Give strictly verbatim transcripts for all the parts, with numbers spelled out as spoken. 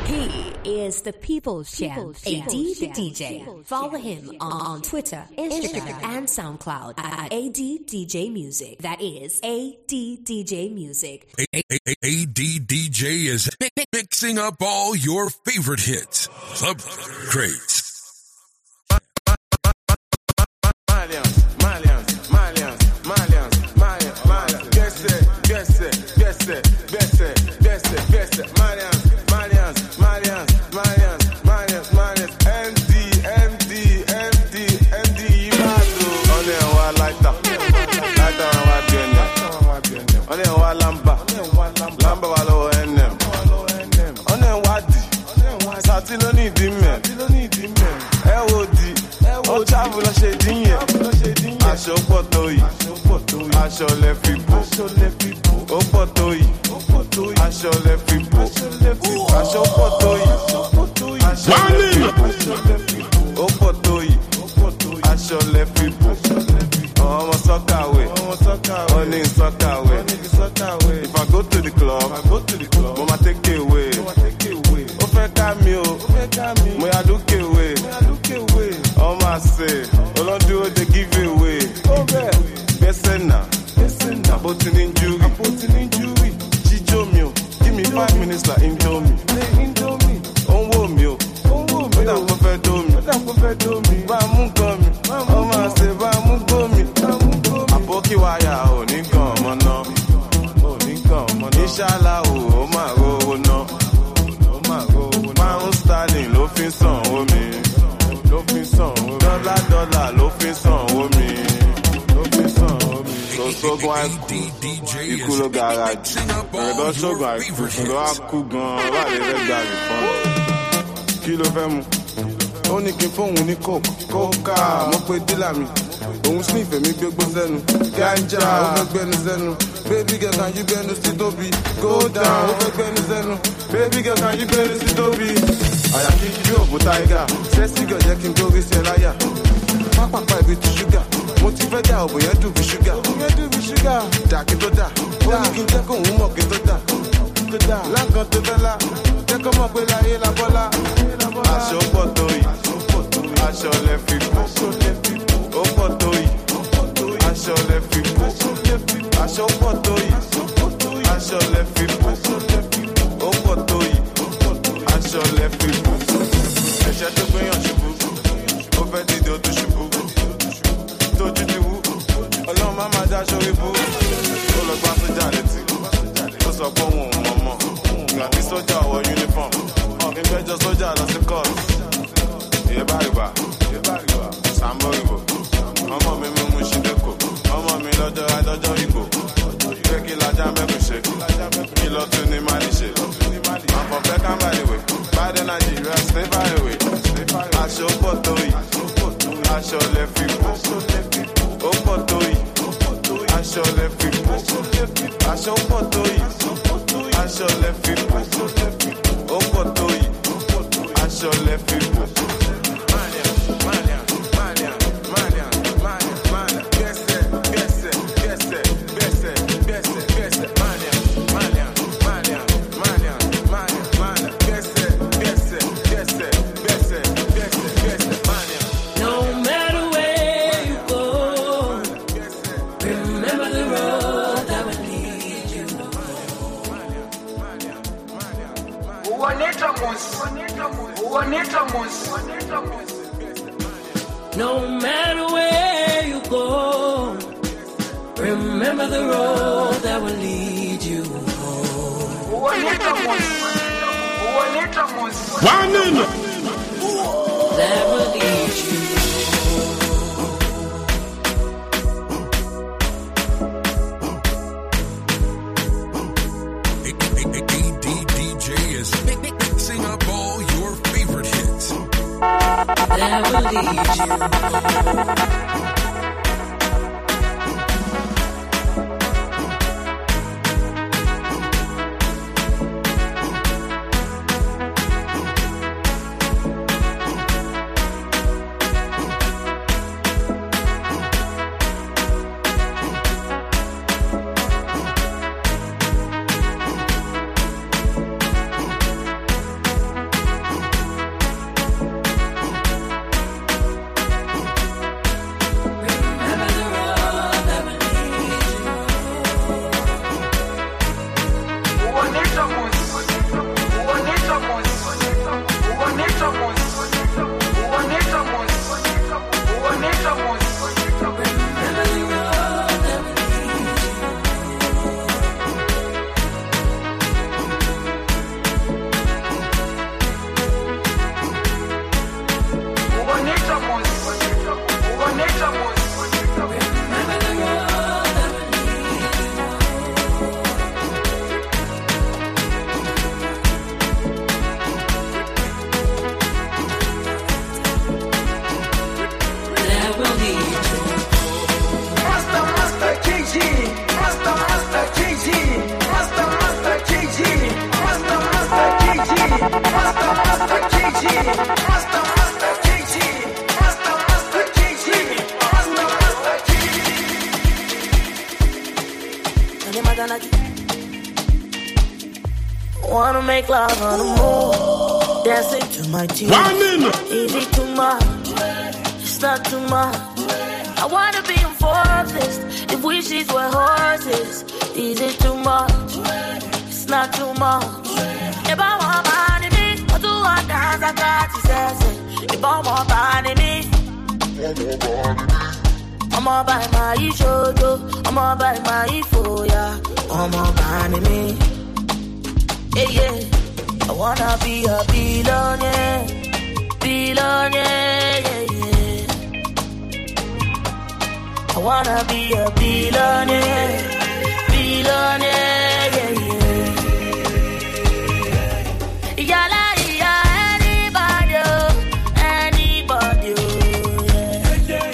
He is the People's Champ, A D the D J. Follow him on Twitter, Instagram, and SoundCloud at A D D J Music. That is A D D J Music. A D D J is mixing up all your favorite hits. Club Crates. Malians, Malians, Malians, Malians, Malians, Malians. Guess it, guess it, guess it, guess it, guess it, guess it. Malians, Malians, Malians, Malians, Malians, Malians. M D, M D, M D, M D. Madu. On est en wa lighter, lighter en wa bien. On est en wa lamba, lamba wa lo N M. On est en wa di, sati lo ni di men, E O D. Ó travel lọ ṣe dín yẹn. Aṣọ pọ̀ tó yìí. Aṣọ lẹ fi bò. Ó pọ̀ tó yìí. Aṣọ lẹ fi bò. Aṣọ pọ̀ tó yìí. Aṣọ lẹ fi bò. Ó pọ̀ tó yìí. Aṣọ lẹ fi bò. Ọmọ sọ́kàwé. Wọ́n ní sọ́kàwé. If I go to the club, mo ma take away. Ó fẹ́ ká mi o. Mo yà dúkè wé. Oh my say, all I do is they give it away. Oh man, listen now, listen now. Putting in jury, I'm putting in jury. Chicho mio, give me five minutes like Indomie. Indomie, on wo mio, on wo mio. That prefer do me, that prefer do me. Bamu komi, oh my say, bamu komi, bamu komi. Apoki waya o ni kan mo no, o ni kan mo no. Inshallah o, o ma go no, o ma go no. Pound sterling lo fin san o mi. Ló fi sàn omi. Dọ́là dọ́là ló fi sàn omi. Ló fi sàn omi. Sọ́sọ́gun àìkú. Ikú ló garaajì. Ẹ̀rẹ̀dọ́ ṣọ́gun àìkú. Ló á kú gan-an láì rẹ̀ gba rìfọ́n. Kí ló fẹ́ mu? Ó ní kí n fóun ní coke. Kókà mo pe dílà mi. Òun sì ìfẹ́ mi gbégbó sẹ́nu. Ganja ó fẹ́ gbẹ́nu sẹ́nu. Baby girl can you gbẹ́nu sí tóbi? Go down ó fẹ́ gbẹ́nu sẹ́nu. Baby girl can you gbẹ́nu sí tóbi? Àyà kí kí yóò bó táyégà. Sẹ́sì gàn jẹ́ kí n gbórí sí ẹ láyà. Pápápá ibi ti ṣúgà. Mo ti fẹ́ dà òbò yẹn dùn bí ṣúgà. Yẹn dùn bí ṣúgà. Dà kí tó dà. Ó ní kí n jẹ́ kóun mọ̀ kí tó dà. Láǹkan tó fẹ́ la. Jẹ́ kó mọ̀ pé láyé la bọ́lá. Aṣọ pọ̀ tó yìí. Aṣọ lẹ fi bò. Ó pọ̀ tó yìí. Aṣọ lẹ fi bò. Aṣọ pọ̀ tó yìí. Aṣọ lẹ fi bò. Ó pọ̀ tó yìí. Aṣọ lẹ fi bò. Ẹ̀ṣẹ̀ tó gbéyàn ṣubú. Ó fẹ́ dìde ó tún ṣubú. Tójú ti wú. Ọlọ́run má máa dá sórí bú. Ó lọ gbá sójà létí. Ó sọ pé òun ò mọ̀ mọ̀. Ìgbà tí sójà wọ uniform. Ọ̀gbìn gbẹ́jọ sójà lọ sí court. Ìyẹ́ bá rí bá. Sàmbó ìbò. Ọmọ mi mú mú ṣí dẹ́kọ̀. Ọmọ mi lọ́jọ́ adọ́jọ́ ìbò. Fẹ́ kí lajá mẹ́kùn ṣe. Kí lọ tún ní Mali ṣe. Àfọ̀fẹ́ ká bá ìwé. Biden Nigeria stay by the way. Aṣọ pọ̀ tó yìí. Aṣọ lẹ fi bò. Ó pọ̀ tó yìí. Aṣọ lẹ fi bò. Aṣọ pọ̀ tó yìí. Aṣọ lẹ fi bò. Ó pọ̀ tó yìí. Aṣọ lẹ fi bò. No matter where you go, remember the road that will lead you home. That will lead you A D D J is mixing up all your favorite hits. that will lead you. wanna make love on the moon, dancing to my tune. Easy too much, it's not too much. I wanna be in forest, if wishes were horses. Easy too much, it's not too much. If I want money, me, I do want dance, I got to say. If I want money, me, I'm all by my shojo, I'm all by my foya, I'm all by me. Yeah, yeah, I wanna be a billionaire, billionaire, yeah, yeah. I wanna be a billionaire, billionaire, yeah, yeah. Yala, yeah, anybody, anybody, yeah.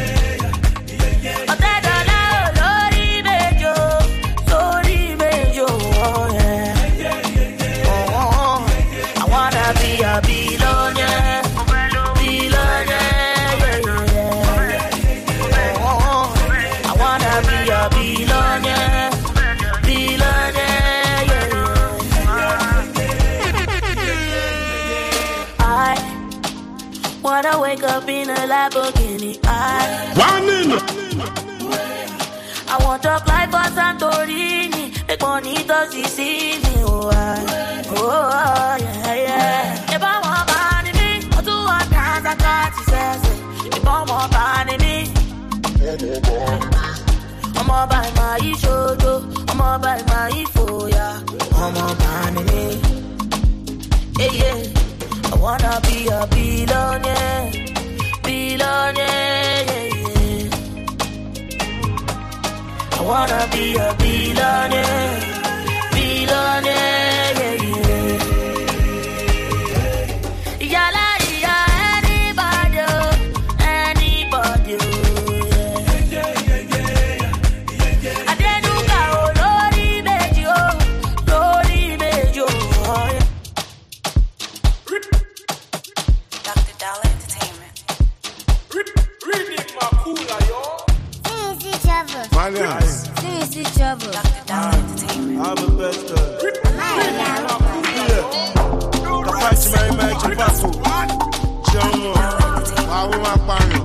I said, hello, Lori Bejo, Lori Bejo, oh, yeah. Oh, oh, oh. I wanna be a billionaire, billionaire, yeah, yeah. Oh, oh, oh. I wanna be a billionaire, billionaire, yeah, yeah. I wanna wake up in a Lamborghini. I I want to fly for Santorini. Make money to see me. Oh, I, oh, yeah, yeah. If I want money, me, I do want dance, I got to say. If I want money, me, I'm all by my shojo, I'm all by my foya, I'm all by me. Yeah, yeah. I wanna be a billionaire, billionaire, yeah, yeah. I wanna be a billionaire, billionaire, yeah, yeah. Yala, yeah, anybody, anybody, yeah. I didn't go, Lori Bejo, Lori Bejo, oh, yeah. Doctor Dollar Entertainment. Reading my cooler, yo. Sing each other. Malians. Sing each other. Doctor Dollar Entertainment. I'm the best. The fight my magic battle. Jomo. I will my panel.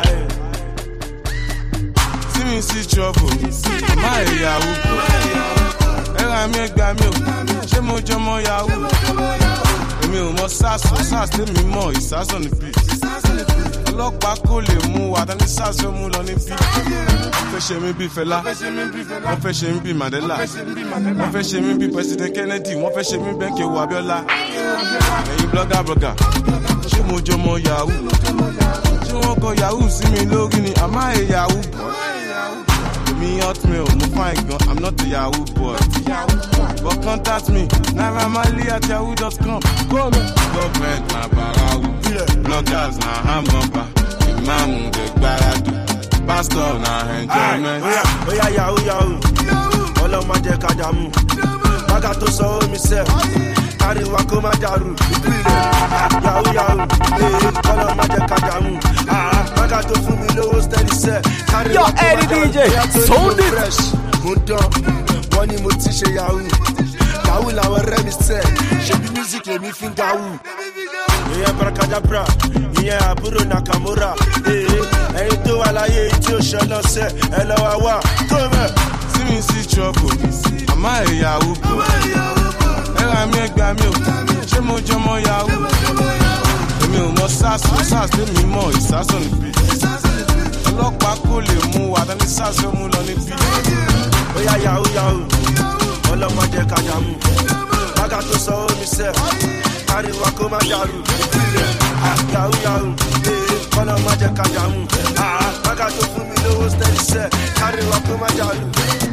See me see trouble. My Yahoo. And I make Gamil. Jemo Jomo Yahoo. Èmi ò mọ sars o sars tèmi mọ̀ ìsásọ̀ ní bí ọlọ́pàá kò lè mú wa tani sars fẹ́ mú lọ ní bí wọ́n fẹ́ ṣe mí bí Fẹlá wọ́n fẹ́ ṣe mí bí Mandela wọ́n fẹ́ ṣe mí bí President Kennedy wọ́n fẹ́ ṣe mí bẹ́ẹ̀ kí ewu Abíọ́lá ẹ̀yin blogger blogger ṣé mo jọ mọ Yahoo ṣé wọ́n kọ Yahoo sí mi lórí ni àmọ́ ẹ̀ Yahoo me hotmail, mo fine gun, I'm not a Yahoo boy. But contact me, Naira Marley at yahoo dot com. Government na barawu, bloggers na hamburger, imam de gbaradu, pastor na enjoyment. Oya, oya Yahoo Yahoo, ọlọ́mọ jẹ́ kájàmú, bàgà tó sọ omi sẹ́, káríwá kó má dàrú. Yahoo Yahoo, ọlọ́mọ jẹ́ kájàmú, bàgà tó fún mi lówó steady sẹ́. Yo, Eddie D J, sound it fresh. Mo dán, wọ́n ní mo ti ṣe Yahoo. Yahoo làwọn ọ̀rẹ́ mi sẹ́, ṣe bí music lèmi fi ń gawú. Ìyẹn Barakadabra, ìyẹn àbúrò Nakamura. Ẹyin tó wà láyé tí ó ṣe náà sẹ́, ẹ lọ wá wá. Tó mẹ́. See me see trouble, àmọ́ ẹ̀ Yahoo bọ̀. Ẹ ra mi ẹgbàá mi ò, ṣé mo jọ mọ Yahoo? Èmi ò mọ sars o sars tèmi mọ̀ ìsásọ̀ níbí. Ọlọ́pàá kò lè mú wa tani sars fẹ́ mú lọ ní bí. Oya Yahoo Yahoo, ọlọ́mọ jẹ́ kájàmú. Bàgà tó sọ omi sẹ́, káríwá kó má dàrú. Yahoo Yahoo, ọlọ́mọ jẹ́ kájàmú. Bàgà tó fún mi lówó steady sẹ́, káríwá kó má dàrú.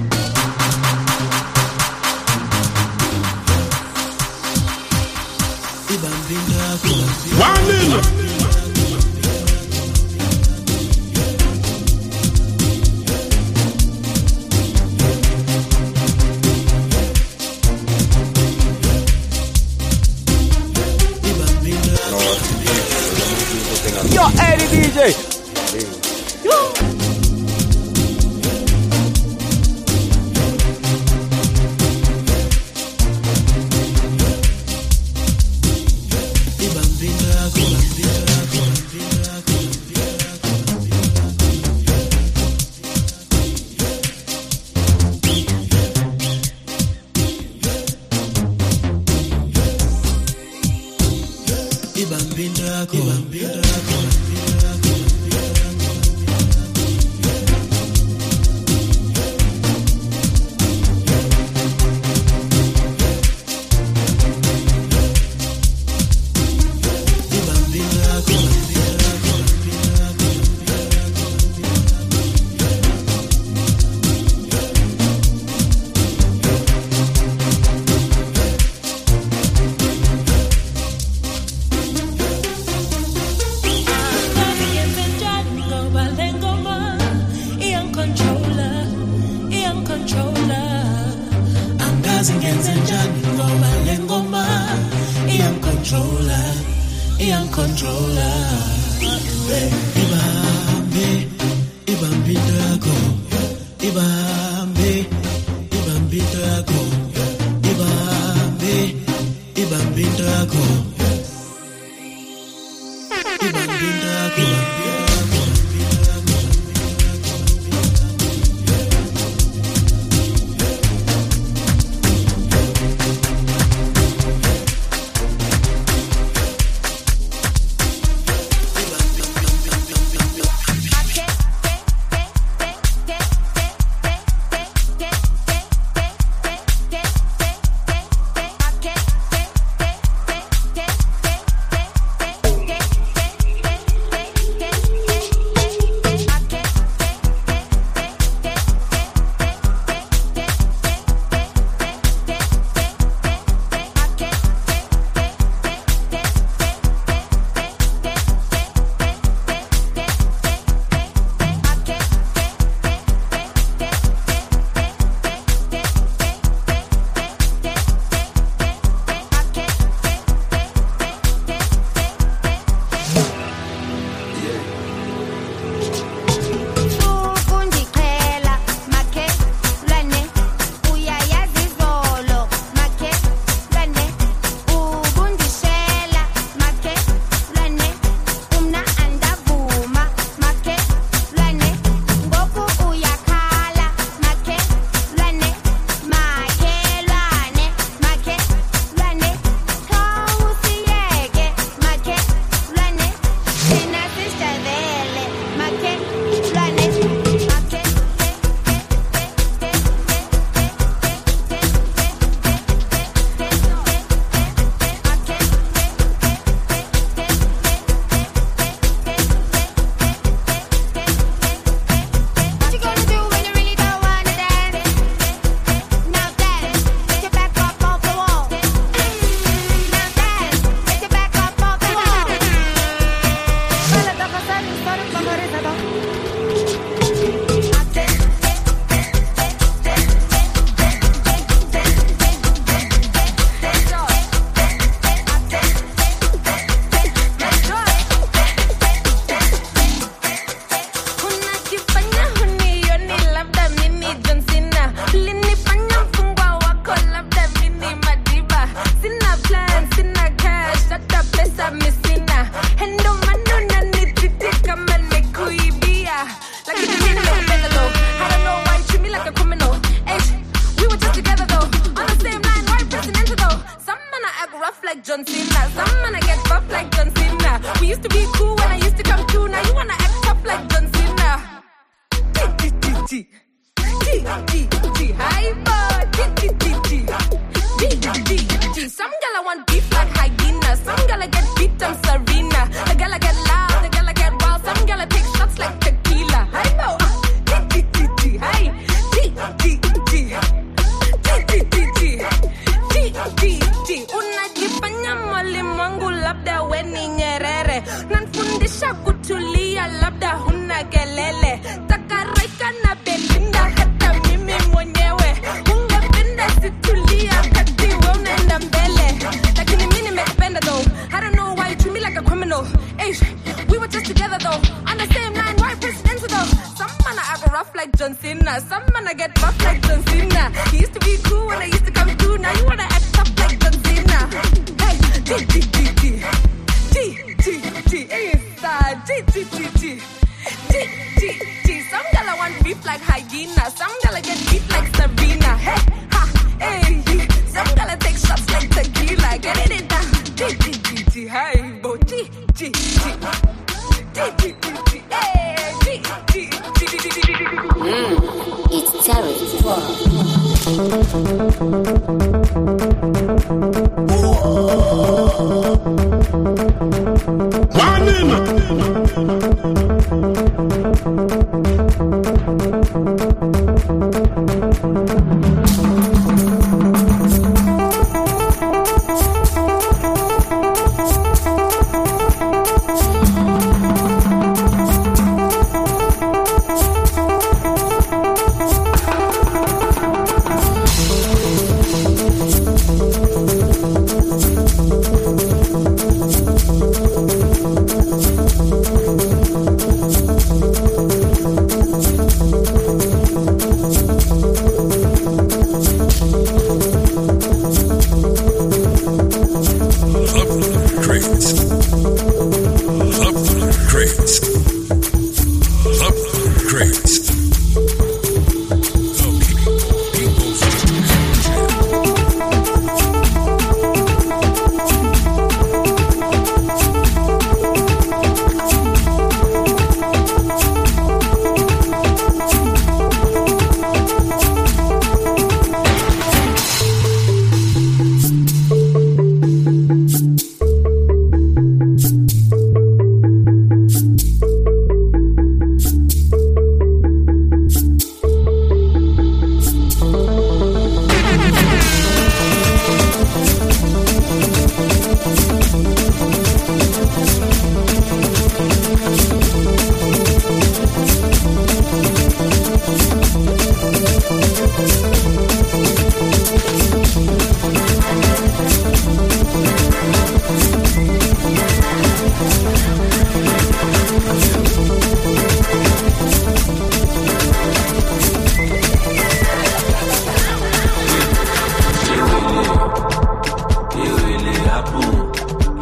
One minute. Yo, Eddie D J. Yo. ibambinto yakho ibambinto yakho Hey, Boti.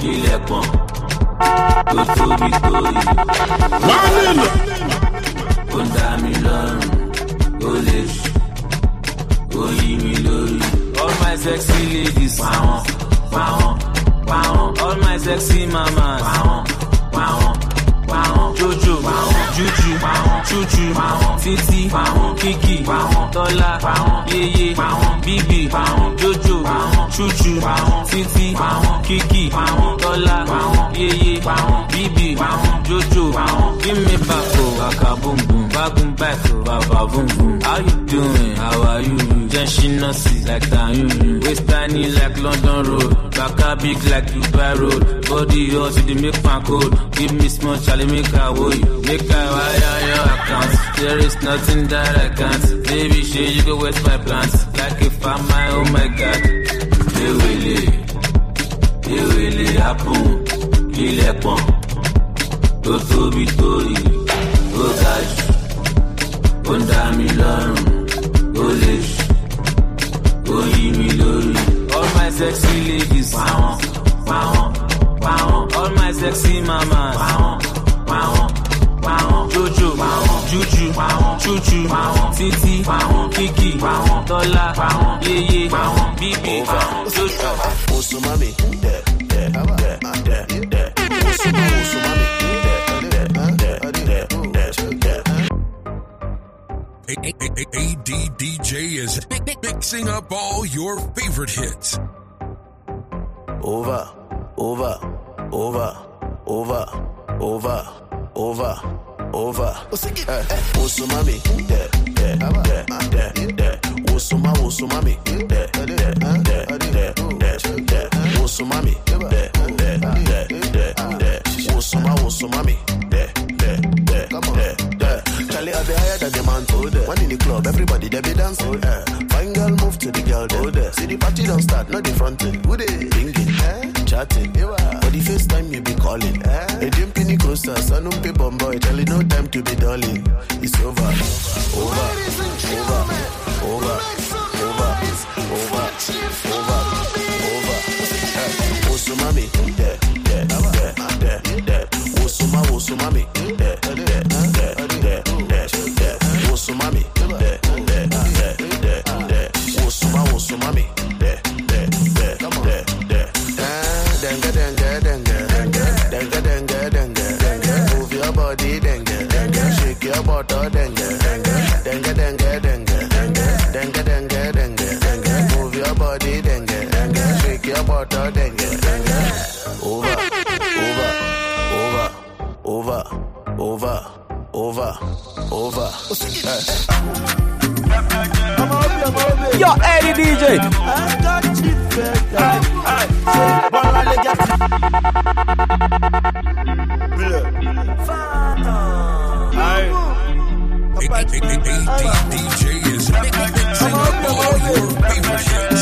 ilẹ̀kùn tó tóbi tóbi. Ó dá mi lọ́rùn, ó lè ṣù, ó yí mi lórí. All my sexy ladies, pàwọn, pàwọn, pàwọn. All my sexy mamas, pàwọn, pàwọn, pàwọn. Jojo, pàwọn, Juju, pàwọn, Chuchu, pàwọn, Titi, pàwọn, Kiki, pàwọn, Tọ́lá, pàwọn, Yeye, pàwọn, Bibi, pàwọn, Jojo, pàwọn, Chuchu, pàwọn, Titi, pàwọn, Kiki, pàwọn, Tọ́lá, pàwọn, Yeye, pàwọn, Bibi, pàwọn, Jojo, pàwọn. Give me back, oh, waka boom boom, back boom back, oh, baba boom boom. How you doing? How are you? Just she not see like that, you. Waist tiny like London Road, baka big like Dubai Road. Body hot, you make my code. Give me small, Charlie, make her woy. Make her wire your account. There is nothing that I can't. Baby, shit, you go waste my plans. Like if I'm my, oh my God. They will it, they will it happen. Kill a pump. Tó tóbi tóbi, ó ga jù, ó ń dá mi lọ́rùn, ó lè ṣù, ó yí mi lórí. All my sexy ladies, pàwọn, pàwọn, pàwọn. All my sexy mamas, pàwọn, pàwọn, pàwọn. Jojo, pàwọn, Juju, pàwọn, Chuchu, pàwọn, Titi, pàwọn, Kiki, pàwọn, Tọ́lá, pàwọn, Yeye, pàwọn, Bibi, pàwọn, Jojo. Oṣù mami, dẹ̀, dẹ̀, dẹ̀, dẹ̀, dẹ̀. Oṣù mami, oṣù mami. A D D J is mixing up all your favorite hits. Over, over, over, over, over, over, over. Osumami, de, de, de, de, de. Osuma, osumami, de, de, de, de, de, de. Osumami, de, de, de, de, de. Osuma, osumami, de, de, de, de, de. Charlie, I be higher than the man told her. One in the club, everybody they be dancing. Uh, fine girl, move to the girl there. See the party don't start, not the front end. Who they ringing, eh? Chatting. For the first time you be calling. Eh? A dim penny closer, son of a bomb boy. Charlie, no time to be darling. It's over, over, over, over, over, over, over, over. Uh, Osumami, de, de, de, de, de. Osuma, osumami, de, de, de, de, de. Osumami, de, de, de, de, de. Osuma, osumami, de, de, de, de, de. Dengue, dengue, dengue, dengue, dengue, dengue, dengue, dengue. Move your body, dengue, dengue. Shake your bottom, dengue, dengue, dengue, dengue, dengue, dengue, dengue, dengue, dengue, dengue. Move your body, dengue, dengue. Shake your bottom, dengue, dengue. Over, over, over, over, over, over, over. Yo, Eddie D J. A D D J is mixing up all your favorite hits.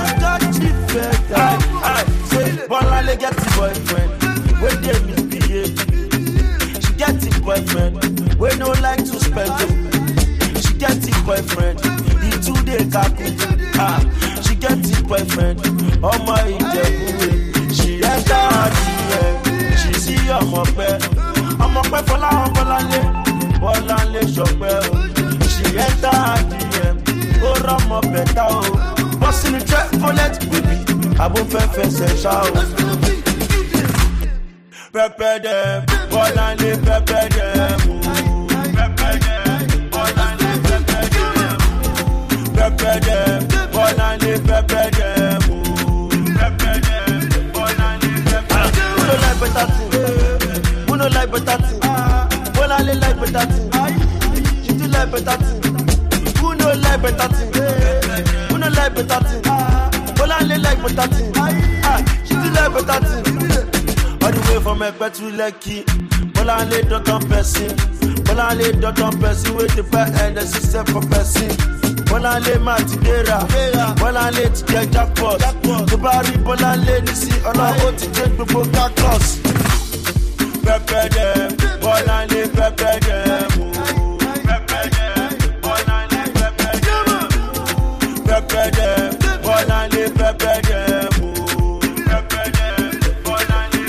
Bonale get the boyfriend, when they misbehave. She get the boyfriend, we no like to spend it. She get the boyfriend, he two day kaku. Ah, she get the boyfriend, oh my Ijebu. She enter her D M, she see I'm up there. I'm up there for la Bolale, Bolale shopper. She enter her D M, oh ram up better oh. Boss in the trap for let baby. I won't fefe se shout. Pepe dem, Bolale pepe dem. Pepe dem, Bolale pepe dem. Pepe dem, Bolale pepe dem. Pepe dem, Bolale pepe dem. Who no like better thing? Who no like better thing? Bolale like better thing. She do like better thing. Who no like better thing? Who no like better thing? Bolale like better thing. Ah, she do like better thing. All the way from Ekpe to Lekki. Bolale don't come person. Bolale don't come person. With the back end the system for person. Bolale matidera. Bolale to get jackpot. The body Bolale ni si on a hot to take before cactus. Pepe dem. Bolale pepe dem. Pepe dem. Bolale pepe dem. Pepe dem. Bolale pepe dem. Pepe dem. Bolale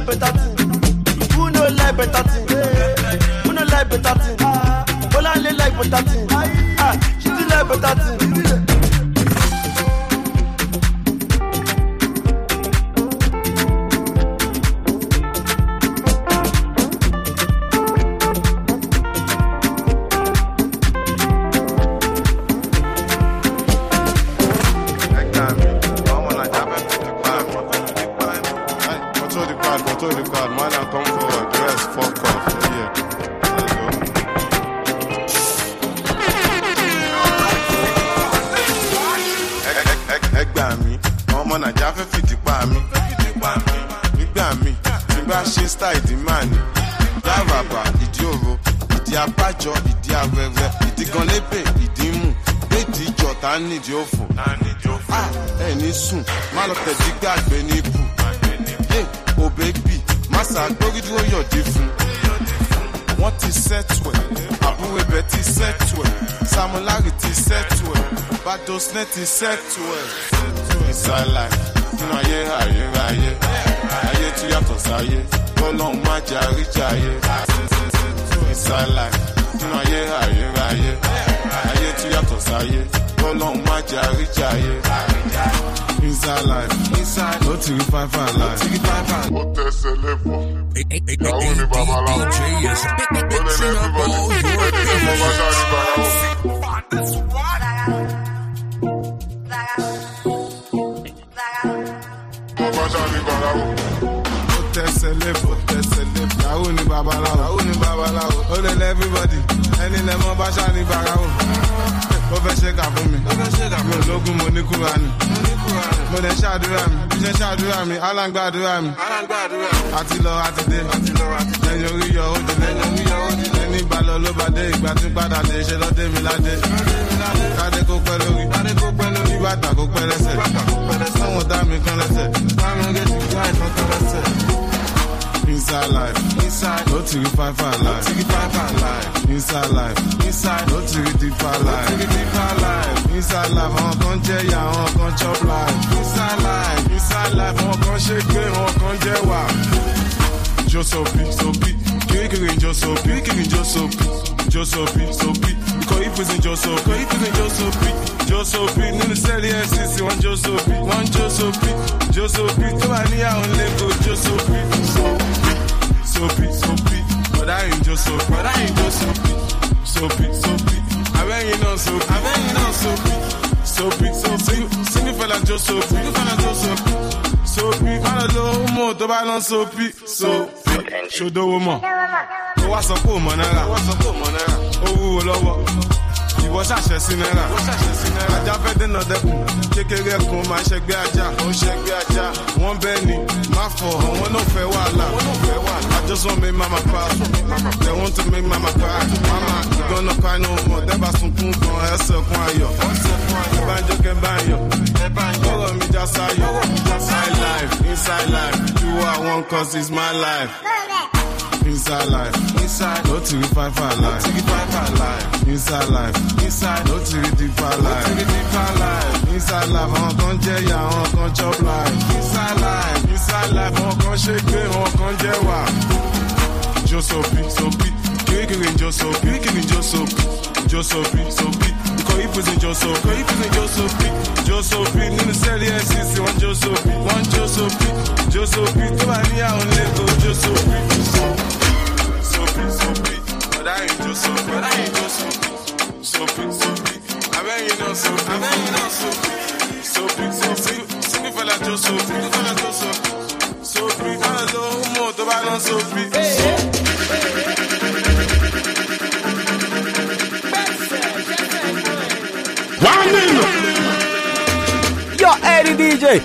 better thing? Who no like better thing? Who no like better thing? All I like better thing. Ah, she do like better thing. Net is set to it. Inside life, you know, yeah, yeah, yeah, yeah, yeah, to your tosaye, go long, my jari, jari. Inside life, you know, yeah, yeah, yeah, yeah, to your tosaye, go long, my jari, jari. Inside life, inside, no to five five life, no to five five. What that's a level. Yaouni Babala, D J is mixing up all your Yaouni Babala, Yaouni Babala, oh let everybody, any lemon basha ni barawo. Go fe shake up for me, go fe shake up. Mo logun mo ni Kurani, mo ni Kurani. Mo de ṣàdúrà mi, bi ṣe ṣàdúrà mi, Allah gbàdúrà mi, Allah gbàdúrà mi. Àti lọ àti dé, àti lọ àti dé. Ẹ̀yin orí yọ ó délé, ẹ̀yin orí yọ ó délé. Ẹni bá lọ ló bá dé, ìgbà tí padà dé, ṣe lọ dé mi ládé. Kádé kó pẹ́ lórí, kádé kó pẹ́ lórí. Bàtà kó pẹ́ lẹ́sẹ̀, bàtà kó pẹ́ lẹ́sẹ̀. Àwọn dá mi kan lẹ́sẹ̀, táwọn gé ti gbá ìtàn kan lẹ́sẹ̀. Inside life, inside, no to five five life, no to five five life. Inside life, inside, no to deep life, no to deep life. Inside life, on con jẹ ya, on con chop life. Inside life, inside life, on con shake me, on con jẹ wa. Josopi, sopi, kirikiri Josopi, kirikiri Josopi, Josopi, sopi. Because if it's in Josopi, because if it's in Josopi, Josopi, nínú sẹ́ẹ̀lì F C C, one Josopi, one Josopi, Josopi, tó wà ní àwọn lẹ́kọ̀ọ́ Josopi, sopi, sopi, but I ain't Josopi, but I ain't Josopi, sopi, sopi, abẹ́yìn náà sopi, abẹ́yìn náà sopi, sopi, sopi, sínú fẹ́lá Josopi, sínú fẹ́lá Josopi, sopi, má lọ lọ mọ̀ tó bá lọ sopi, sopi, ṣòdòwò mọ̀, ó wá sọ pé ò mọ̀ náírà, ó wá sọ pé ò mọ̀ náírà, ó wúwo lọ́wọ́. Ìwọ ṣàṣẹ sí náírà, ajá fẹ́ dènà dẹ́kun, kékeré ẹkùn máa ṣẹgbẹ́ ajá, ó ṣẹgbẹ́ ajá, wọ́n bẹ́ẹ̀ ni, má fọ̀, àwọn náà fẹ́ wàhálà, I just want make mama proud, they want to make mama cry, mama, you gonna cry no more, dẹ́bà sunkún kan, ẹsẹ̀ kún ayọ̀, ìbánjọ́ kẹ́ báyọ̀, ọ̀rọ̀ mi já sáyọ̀, inside life, inside life, do what I want cause it's my life. Inside life, inside, no to five five life, no to five five life. Inside life, inside, no to deep life, no to deep life. Inside life, on con jẹ ya, on con chop life. Inside life, inside life, on con shake me, on con jẹ wa. Josopi, sopi, kirikiri Josopi, kirikiri Josopi, Josopi, sopi. Because if it's in Josopi, because if it's in Josopi, Josopi, nínú sẹ́ẹ̀lì F C C, one Josopi, one Josopi, Josopi, tó wà ní àwọn lẹ́kọ̀ọ́ Josopi, sopi, sopi, but I ain't Josopi, but I ain't Josopi, sopi, sopi, abẹ́yìn náà sopi, abẹ́yìn náà sopi, sopi, sopi, sínú fẹ́lá Josopi, sínú fẹ́lá Josopi, sopi, má lọ lọ mọ̀ tó bá lọ sopi. One minute. Yo, Eddie D J.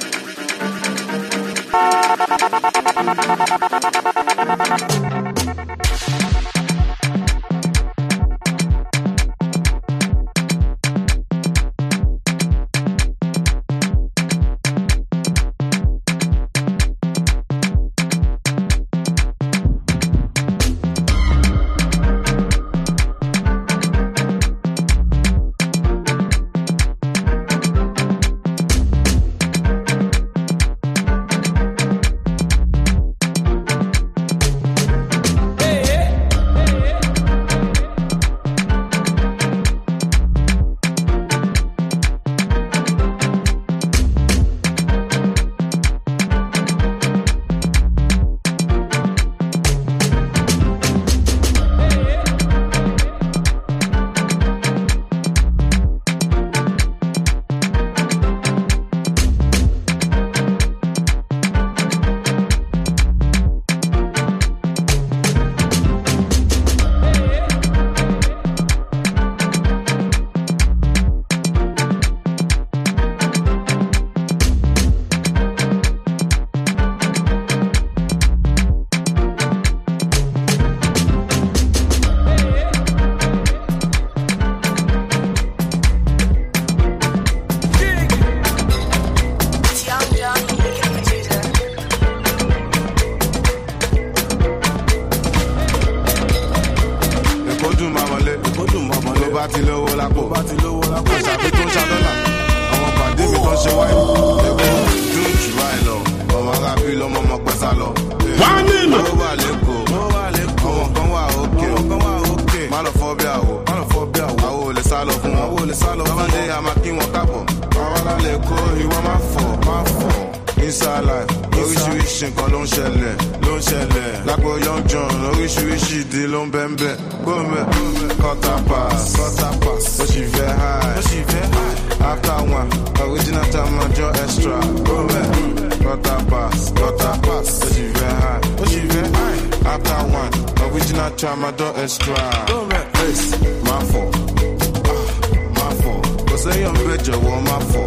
àpàṣà bí tó ń ṣàdọ́là. Àwọn pàdé mi tó ń ṣe wáyé. Ẹ̀gbọ́n dùn jù báyìí lọ. Ọmọ arábí lọmọ ọmọ pẹ́sà lọ. Wá nínú. Owó wà lẹ́kọ̀ọ́. Owó wà lẹ́kọ̀ọ́. Àwọn kan wà òkè. Àwọn kan wà òkè. Má lọ fọ́ bí àwọ̀. Má lọ fọ́ bí àwọ̀. Àwọn ò lè sá lọ fún wọn. Àwọn ò lè sá lọ fún wọn. Bábá dé a máa kí wọn káàbọ̀. Àwọn alálẹ̀ kó ìwọ máa fọ̀. Máa fọ̀. Inside life, oríṣiríṣi nǹkan ló ń ṣẹlẹ̀, ló ń ṣẹlẹ̀. Lágbo Young John, oríṣiríṣi ìdí ló ń bẹ́ńbẹ́. Gómẹ̀, quarter pass, quarter pass, ó sì fẹ́ high, ó sì fẹ́ high. After one, original time ọjọ́ extra. Gómẹ̀, quarter pass, quarter pass, ó sì fẹ́ high, ó sì fẹ́ high. After one, original time ọjọ́ extra. Gómẹ̀, face, máa fọ̀, máa fọ̀. Kò sẹ́yìn bẹ́ẹ̀ jọ̀wọ́ máa fọ̀.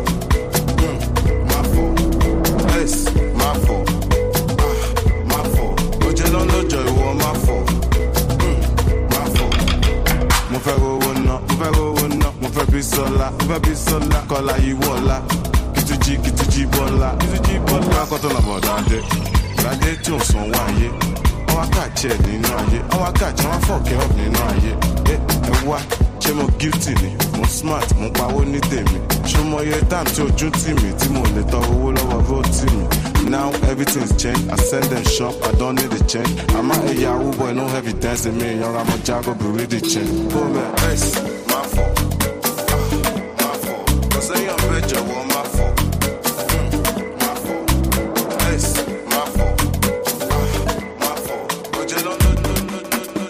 Yes, my fault. Ah, my fault. Oje lọ lọ́jọ́ ìwọ my fault. Mm, my fault. Mo fẹ́ rówó ná, mo fẹ́ rówó ná, mo fẹ́ bí sọ́lá, mo fẹ́ bí sọ́lá. Kọ́lá yìí wọ̀lá, kìtújì kìtújì bọ́lá, kìtújì bọ́lá. Akọ́tọ̀ làbọ̀ dáadé, dáadé tí ò sàn wá ayé. Àwọn akáàjẹ́ nínú ayé, àwọn akáàjẹ́ wọn fọ̀kẹ́ ọ̀ nínú ayé. Ẹ wá, ṣé mo guilty ni? Mo smart, mo pawó ní tèmi. Ṣé mo yẹ time tí ojú tì mí tí mo lè tọ owó lọ́wọ́ vote tì mí? Now everything's changed. I send them shop, I don't need a change. I'm a Yahoo boy, no evidence in me. Young, I'm a Jago, but really change. Oh man, yes, my fault. Ah, my fault. Cause I am better, well, my fault. Mm, my fault. Yes, my fault. Ah, my fault. But you don't know, no, no, no, no,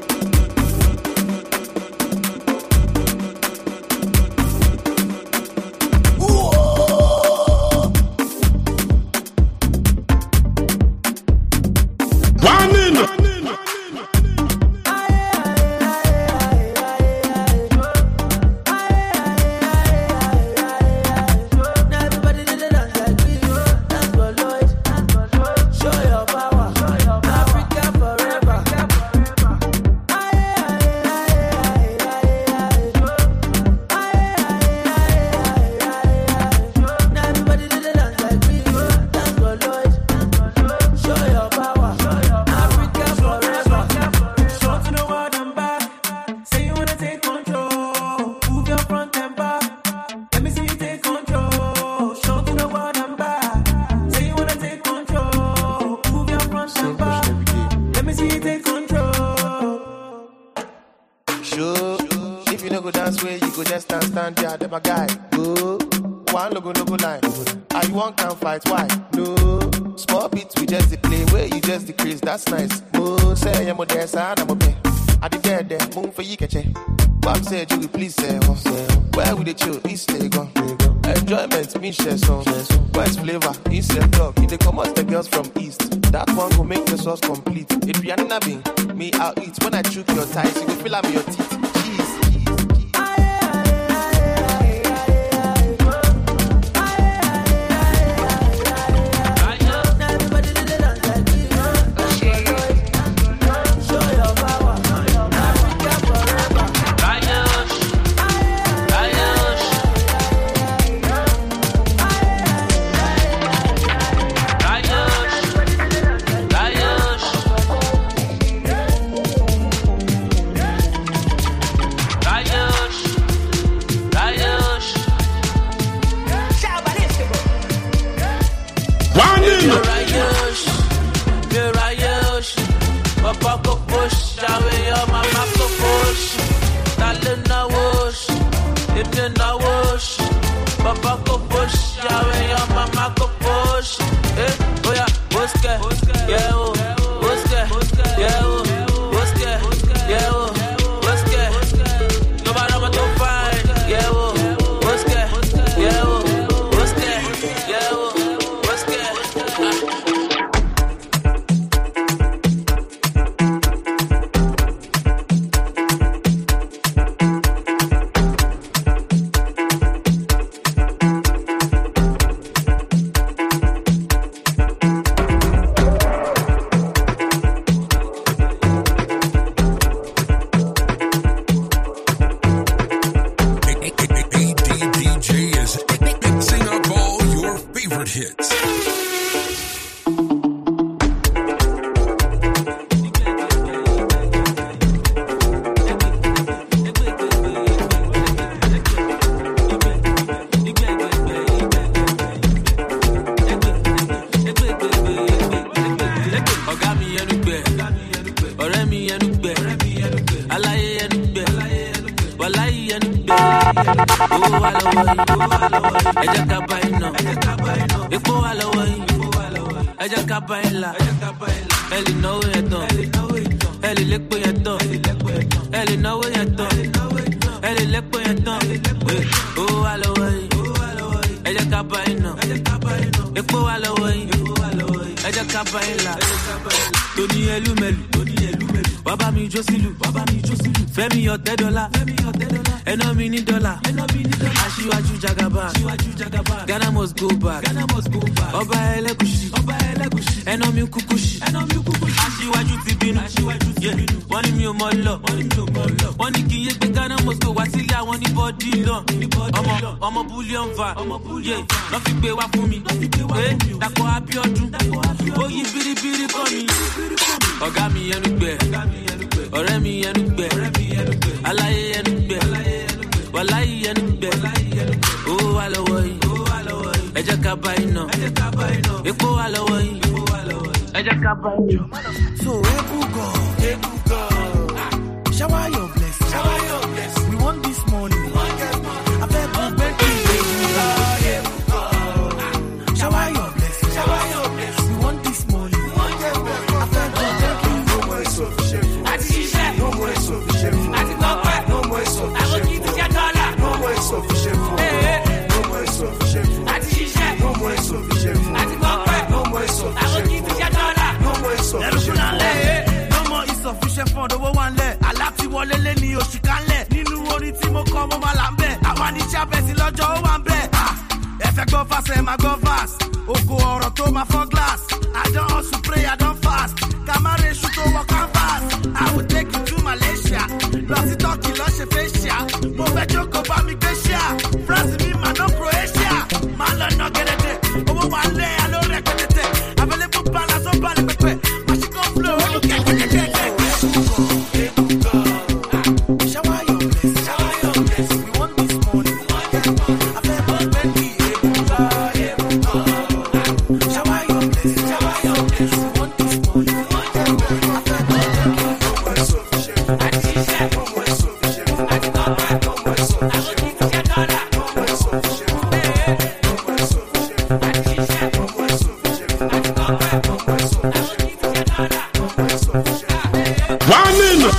that's nice. Oh, say I'm a dancer, I'm a pay. I did there, there, moon for you, catch it. Bob said, you please say, where would they chill? East they go. Enjoyment, me share some. West flavor, East and dog. If they come out, the girls from East. That one will make the sauce complete. If you're not being me, I'll eat. When I choke your ties, you will fill up your teeth. Cheese. owó wà lọ́wọ́ yìí, ẹ jẹ́ ká bá yín ná. Epo wà lọ́wọ́ yìí, ẹ jẹ́ ká bá yín là. Ẹ lè náwó yẹn tán, ẹ lè lépo yẹn tán, ẹ lè náwó yẹn tán, ẹ lè lépo yẹn tán. Owó wà lọ́wọ́ yìí, ẹ jẹ́ ká bá yín ná. Epo wà lọ́wọ́ yìí, ẹ jẹ́ ká bá yín là. Tóní ẹlúmẹ̀lú, bàbá mi jó sílù, Fẹ́mi ọ̀tẹ́ dọ́là, ẹná mi ní dọ́là, aṣíwájú jagaba, Ghana must go back, ọba ẹlẹ́gùṣì, ẹná mi kúkúṣì, aṣíwájú ti bínú, wọ́n ní mi ò mọ̀ lọ, wọ́n ní kí n yé gbé Ghana must go wá sílé àwọn ní bọ́dí lọ, ọmọ ọmọ bullion va, lọ́ fi gbé wá fún mi, Dàpọ̀ Abíọ́dún, ó yí biribiri bọ́ mi, ọ̀gá mi ẹnu gbẹ, ọ̀rẹ́ mi ẹnu gbẹ, aláyé ẹnu gbẹ, wàláyé ẹnu gbẹ, owó wà lọ́wọ́ yìí, ẹ jẹ́ ká bá yín ná, epo wà lọ́wọ́ yìí, ẹ jẹ́ ká bá yín ná. So ebu God, ebu God, shower your blessing, shower your blessing. We want this money, I beg you, beg you, ebu God, ebu God, shower your blessing, shower your blessing. We want this money, I beg you, beg you. No more insufficient food. No more insufficient food. No more insufficient food. No more insufficient food. No more insufficient food. No more insufficient food. No more insufficient food. No more insufficient food. No more insufficient fund. Owó wà ńlẹ̀, aláti wọlé lé ní oṣù kanlẹ̀. Nínú orin tí mo kọ mo máa là ń bẹ̀. Àwa ní chábẹ̀sì lọ́jọ́ ó wà ń bẹ̀. Ẹ fẹ́ gbọ́ fast ẹ máa gbọ́ fast. Oko ọ̀rọ̀ tó máa fọ́ glass. I don hustle pray, I don fast. Kamare ṣu tó wọ canvas. I will take you to Malaysia. Lọ sí Turkey lọ ṣe facial. Mo fẹ́ jókòó bá mi gbé ṣíà. France mi máa ná Croatia. Máa lọ ná gẹ́gẹ́dẹ́. Owó wà ńlẹ̀ aló rẹ̀ kẹ́tẹ́tẹ́. Available balance ó balẹ̀ pẹ́pẹ́. Màṣíkò flow ó kẹ́ kẹ́kẹ́kẹ́. Shower your blessing, shower your blessing. We want this money. I beg you, beg me, ebu God, ebu God. Shower your blessing, shower your blessing. We want this money. I beg you, beg you. No more insufficient food. No more insufficient food. No more insufficient food. No more insufficient food. No more insufficient food. No more insufficient food. No more insufficient food. No more insufficient food. One minute.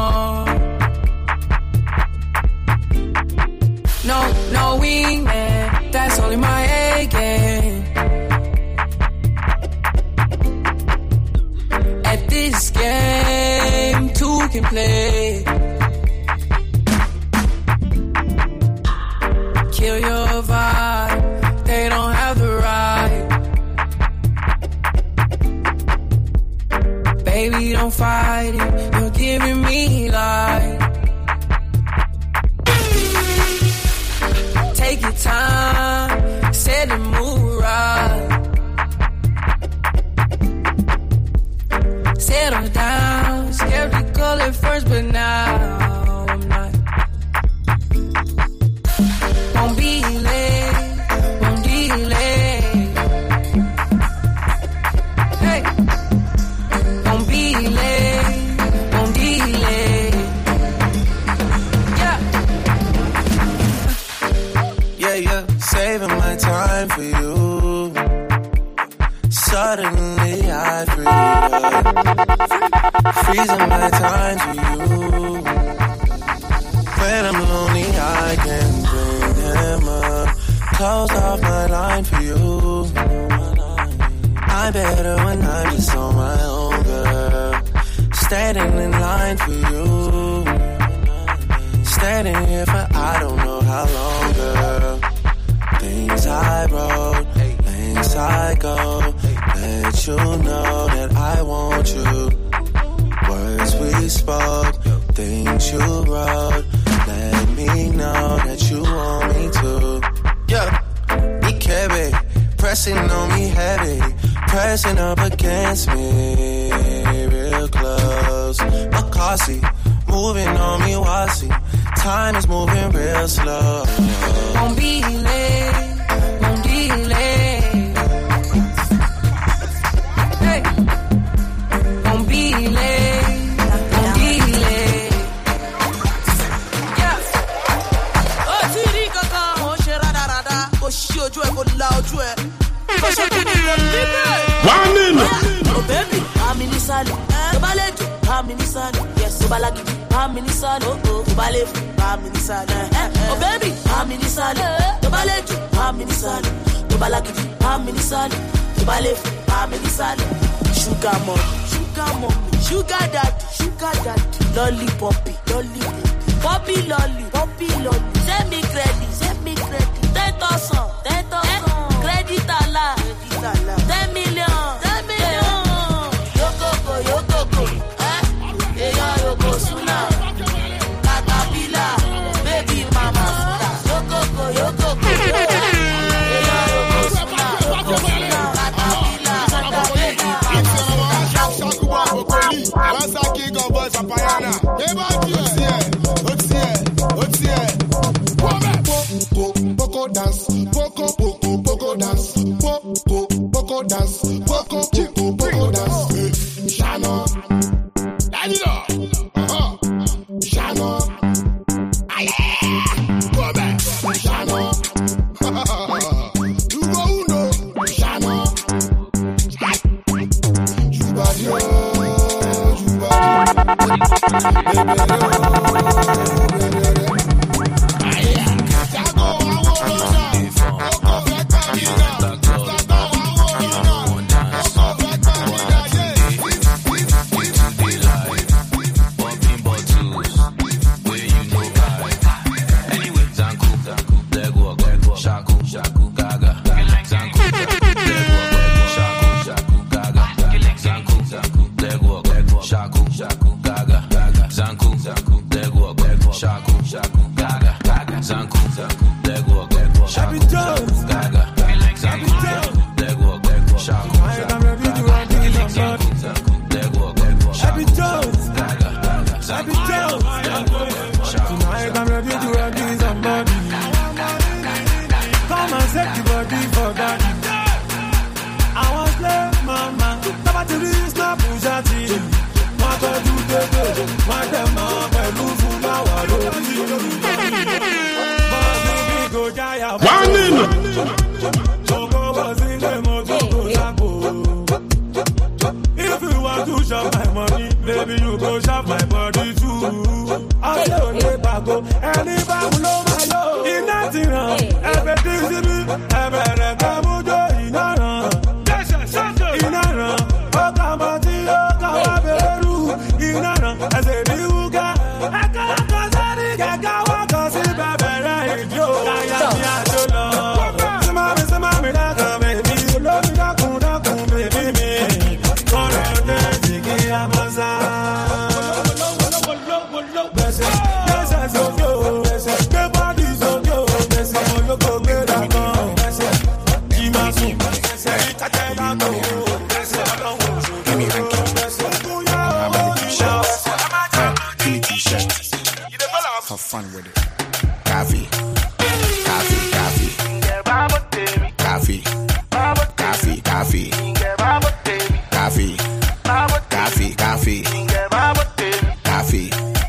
more. No, no wingman, that's only my A game. At this game, two can play. Kill your vibe, they don't have the right. Baby, don't fight it, you're giving me life. Take your time, set the mood right. Settle down, skeptical at first, but now I'm not. Won't be late, won't delay. Hey, won't be late, won't delay. Yeah. Yeah, yeah, saving my time for you. Suddenly I free up, freezing my time for you. When I'm lonely, I can bring him up. Close off my line for you. I'm better when I'm just on my own, girl. Standing in line for you. Standing here for I don't know how long, girl. Things I wrote, things I go. Let you know that I want you. Words we spoke, things you wrote. Let me know that you want me to. Yeah, me carry, pressing on me heavy, pressing up against me, real close. McCarthy, moving on me, Wasi. Time is moving real slow. Won't be late, won't delay. Hey, won't be late, won't delay. Yeah. Oh, Tiri Kaka, oh, Sherada Rada, oh, Shiojo, oh, Laojo, oh, Shiojo, One in. Oh, baby, I'm in the sun. The ballet, I'm in the sun. Yes, the balagi, I'm in the sun. Oh, oh, the ballet, I'm in the sun. Oh, baby, I'm in the sun. The ballet, I'm in the sun. The balagi, I'm in the sun. The ballet, I'm in the sun. Sugar mom, sugar mom, sugar daddy, sugar daddy. Lolly poppy, lolly poppy, lolly, poppy lolly. Send me credit, send me credit. Ten thousand, ten thousand. Credit ala, credit ala. Ten million, ten million. Yoko, yoko, eh? Yeah, yoko suna. Katapila, baby mama. Yoko, yoko, yeah, yoko suna. Yoko suna. Katapila, baby Poco dance, poco poco poco dance, poco poco dance, poco poco poco dance. Shano, Danilo, uh, Shano, aye, go back, Shano, you go uno, Shano, you bad yo, you bad, Shaku, ẹni bá wù ló máa lò. Iná ti ràn, ẹ̀fẹ̀ tí síbí, ẹ̀bẹ̀rẹ̀ kan mú jó iná ràn. Iná ràn, ó kà mọ́ tí ó kà wá bẹ̀rù. Iná ràn, ẹsẹ̀ ní wúkẹ́. Ẹ̀ka ọkọ̀ sẹ́ni kẹ̀kẹ́ wọ́kọ̀ sí bẹ̀bẹ̀rẹ̀ ìjó. Káyà ní àjò lọ. Símámi símámi dákun bèbí, olómi dákun dákun bèbí mi. Kọ́rọ̀ dé jìgì àmọ́sá. Gbèsè, gbèsè sókè o, gbèsè, gbé bọ́dì sókè o, gbèsè, olóko gbé dàgbọ́, gbèsè, jí máa sùn, gbèsè, ìtàkẹ́ dàgbọ́, gbèsè, ọlọ́wọ́ òṣèlú, gbèsè, kúnyà owó ìṣọ́. Have fun with it. Coffee, coffee, coffee, coffee, coffee, coffee, coffee, coffee, coffee, coffee.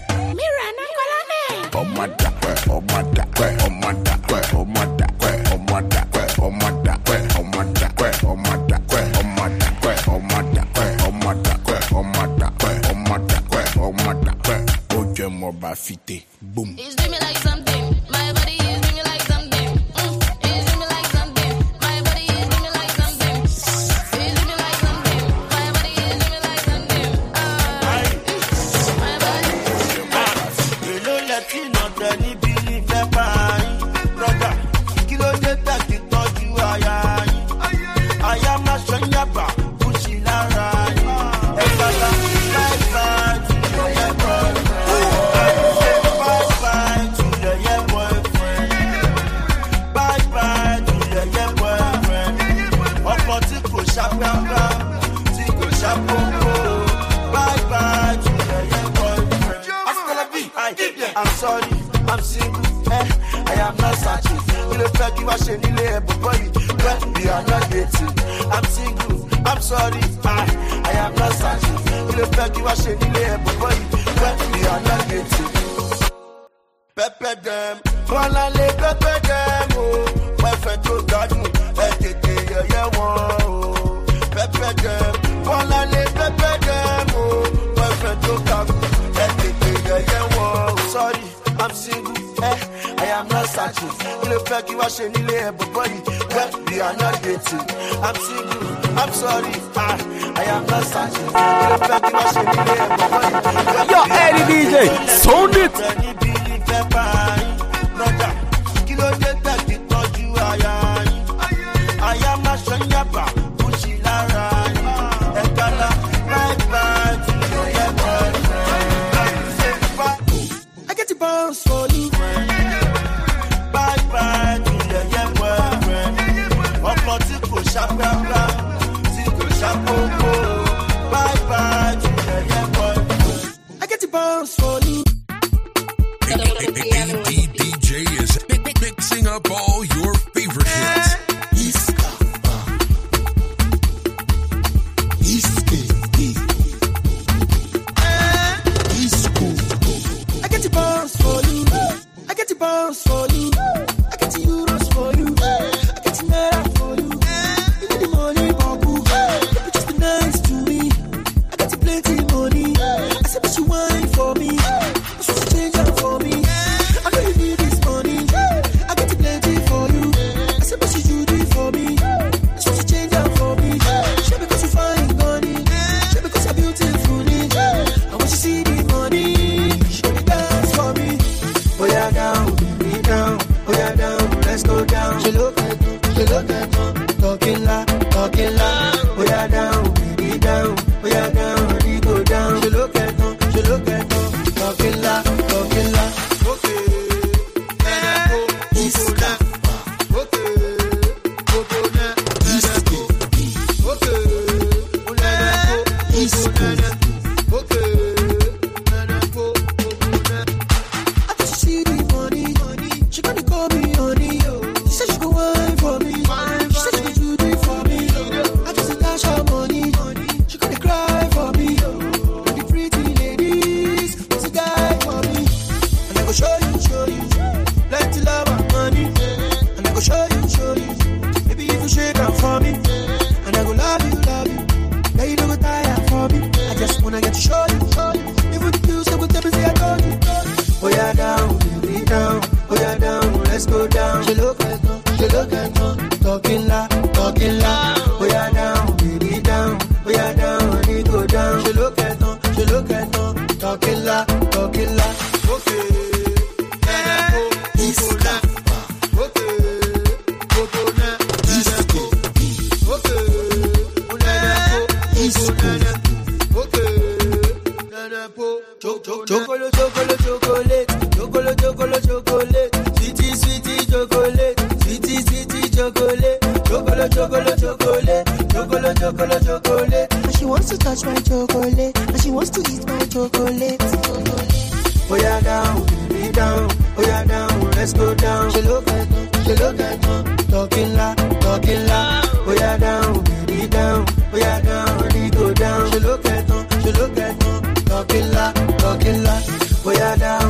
Oh my da, oh my da, oh my da, oh my da, oh my da, oh my da, oh my da, oh my da, oh my da, oh my da, oh my da, oh my da, oh my da, oh my da. Oh, je m'en bats fité, boom. It's doing me like something. My body is doing me like something. Mm. It's doing me like something. My body is doing me like something. It's doing me like something. My body is doing me like something. Ah, my body. Èló lẹ́tí nàdẹ níbi ìfẹ́ bá yín. Rọ́bà kí ló dé tẹ̀kí tọ́jú aya yín. Aya máa ṣe ń yàgbà kú sí lára yín. Ẹ gbàgbà bye bye to your yeah boyfriend. Bye bye to your yeah boyfriend. Bye bye to your yeah boyfriend. Ọkọ tí kò ṣàpẹ́pẹ́, tí kò ṣàpọ́pọ́. Bye bye to your yeah boyfriend. Asalabi, I'm sorry, I'm single, eh, I am not searching. You look like you are shaking the boy, but we are not dating. I'm single, I'm sorry, I, I am not searching. You look like you are shaking the boy, but we are not dating. Pepe them, wanna live pepe them, oh, perfect to garden, etete yeah yeah oh. Pepe them, wanna live pepe them, oh, perfect to garden, etete yeah yeah oh. Sorry, I'm single, eh, I am not searching. You look like you are shaking the boy, but we are not dating. I'm single, I'm sorry, I, I am not searching. You look like you are shaking the boy, but Yo, Eddie D J, sound it. Brother, kí ló dé tẹ̀kí tọ́jú aya yín. Aya máa ṣe ń yàgbà kú sí lára yín. Ẹ gbàgbà bye bye to your yeah boyfriend. I get the bounce for you. Bye bye to your yeah boyfriend. Ọkọ tí kò ṣàpẹ́pẹ́, tí kò ṣàpọ́pọ́. Bye bye to your yeah boyfriend. I get the bounce for you. A D D J is mixing up all your favorite hits. I get the bounce for you. I get the bounce for you. I get the euros for you. I get the naira for you. You get the money, babu. You just be nice to me. I get the plenty money. I said, but you wine for me. You should change that for me. I know you need this money. I get the plenty for you. I said, but you do it for me. You should change that for me. Sure because you find money. Sure because you're beautiful. I want you to see the money. Show me dance for me. Oh yeah, down, be down. chocolate, chocolate, chocolate, chocolate, chocolate, chocolate, sweetie, sweetie, chocolate, sweetie, sweetie, chocolate, chocolate, chocolate, chocolate, chocolate, chocolate, chocolate. And she wants to touch my chocolate, and she wants to eat my chocolate. Oh yeah, down, baby, down. Oh yeah, down, let's go down. She look at me, she look at me, talking la, talking la. Oh yeah, down, baby, down. Oh yeah, down, we go down. She look at me, she look at me, talking la, talking la. Oh yeah, down.